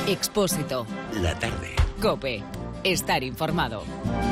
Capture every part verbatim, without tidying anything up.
Expósito. La tarde. COPE. Estar informado.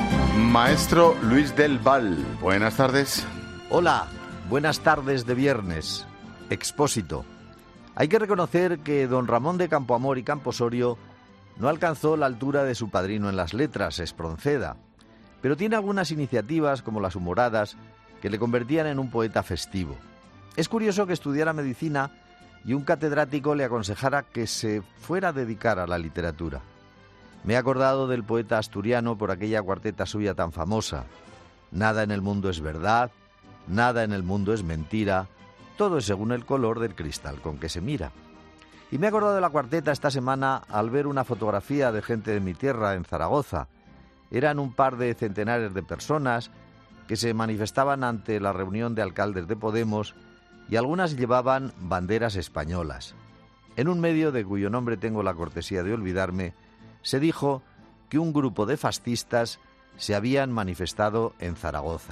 Maestro Luis del Val, buenas tardes. Hola, buenas tardes de viernes. Expósito. Hay que reconocer que don Ramón de Campoamor y Camposorio no alcanzó la altura de su padrino en las letras, Espronceda, pero tiene algunas iniciativas, como las humoradas, que le convertían en un poeta festivo. Es curioso que estudiara medicina y un catedrático le aconsejara que se fuera a dedicar a la literatura. Me he acordado del poeta asturiano por aquella cuarteta suya tan famosa. Nada en el mundo es verdad, nada en el mundo es mentira, todo es según el color del cristal con que se mira. Y me he acordado de la cuarteta esta semana al ver una fotografía de gente de mi tierra en Zaragoza. Eran un par de centenares de personas que se manifestaban ante la reunión de alcaldes de Podemos y algunas llevaban banderas españolas. En un medio de cuyo nombre tengo la cortesía de olvidarme, se dijo que un grupo de fascistas se habían manifestado en Zaragoza.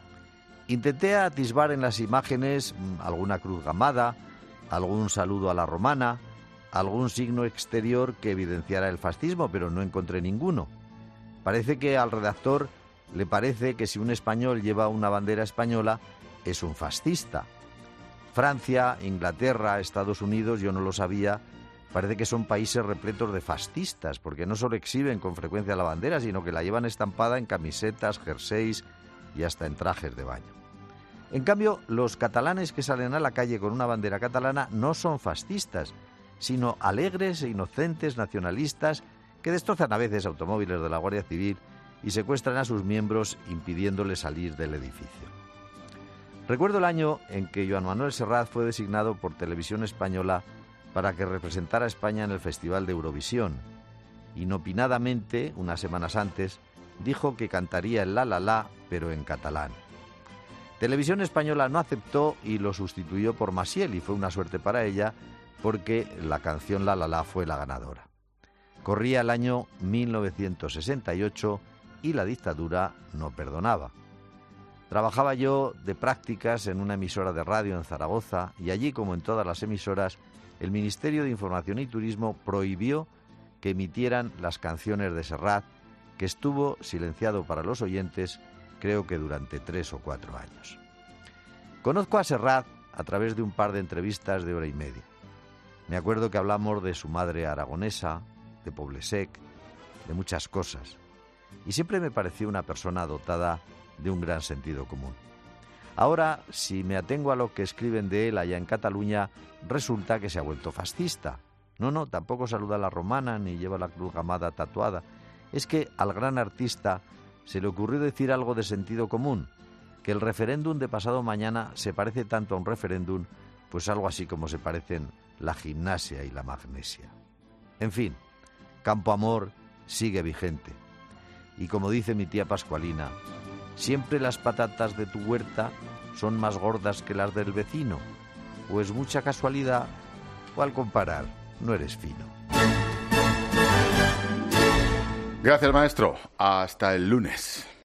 Intenté atisbar en las imágenes alguna cruz gamada, algún saludo a la romana, algún signo exterior que evidenciara el fascismo, pero no encontré ninguno. Parece que al redactor le parece que si un español lleva una bandera española es un fascista. Francia, Inglaterra, Estados Unidos, yo no lo sabía, parece que son países repletos de fascistas, porque no solo exhiben con frecuencia la bandera, sino que la llevan estampada en camisetas, jerseys y hasta en trajes de baño. En cambio, los catalanes que salen a la calle con una bandera catalana no son fascistas, sino alegres e inocentes nacionalistas que destrozan a veces automóviles de la Guardia Civil y secuestran a sus miembros impidiéndoles salir del edificio. Recuerdo el año en que Joan Manuel Serrat fue designado por Televisión Española para que representara a España en el Festival de Eurovisión. Inopinadamente, unas semanas antes, dijo que cantaría el La La La, pero en catalán. Televisión Española no aceptó y lo sustituyó por Maciel, y fue una suerte para ella porque la canción La La La fue la ganadora. Corría el año mil novecientos sesenta y ocho y la dictadura no perdonaba. Trabajaba yo de prácticas en una emisora de radio en Zaragoza y allí, como en todas las emisoras, el Ministerio de Información y Turismo prohibió que emitieran las canciones de Serrat, que estuvo silenciado para los oyentes creo que durante tres o cuatro años. Conozco a Serrat a través de un par de entrevistas de hora y media. Me acuerdo que hablamos de su madre aragonesa, de Poblesec, de muchas cosas, y siempre me pareció una persona dotada de un gran sentido común. Ahora, si me atengo a lo que escriben de él allá en Cataluña, resulta que se ha vuelto fascista. No, no, tampoco saluda a la romana ni lleva la cruz gamada tatuada. Es que al gran artista se le ocurrió decir algo de sentido común, que el referéndum de pasado mañana se parece tanto a un referéndum, pues algo así como se parecen la gimnasia y la magnesia. En fin, Campoamor sigue vigente. Y como dice mi tía Pascualina, siempre las patatas de tu huerta son más gordas que las del vecino, o es mucha casualidad, o al comparar no eres fino. Gracias, maestro. Hasta el lunes.